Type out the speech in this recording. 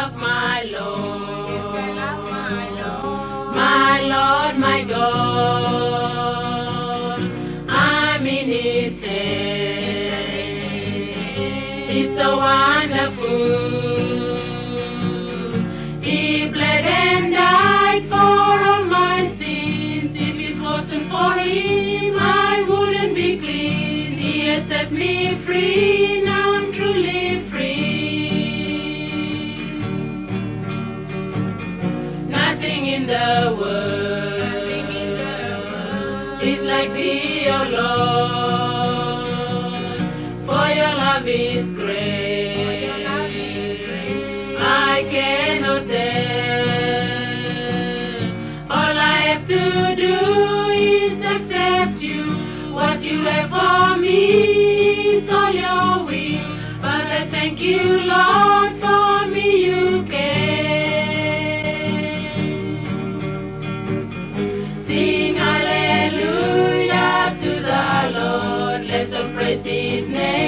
love my Lord. Yes, I love my Lord. My Lord, my God, I'm in His hands. He's so wonderful. He bled and died for all my sins. If it wasn't for Him, I wouldn't be clean. He has set me free. Now I'm truly free. Nothing in the world is like Thee, O Lord. For Your love is great. I cannot tell. All I have to do is accept You. What You have for me is all Your will. But I thank You, Lord, for me You can. Sing hallelujah to the Lord. Let's all praise His name.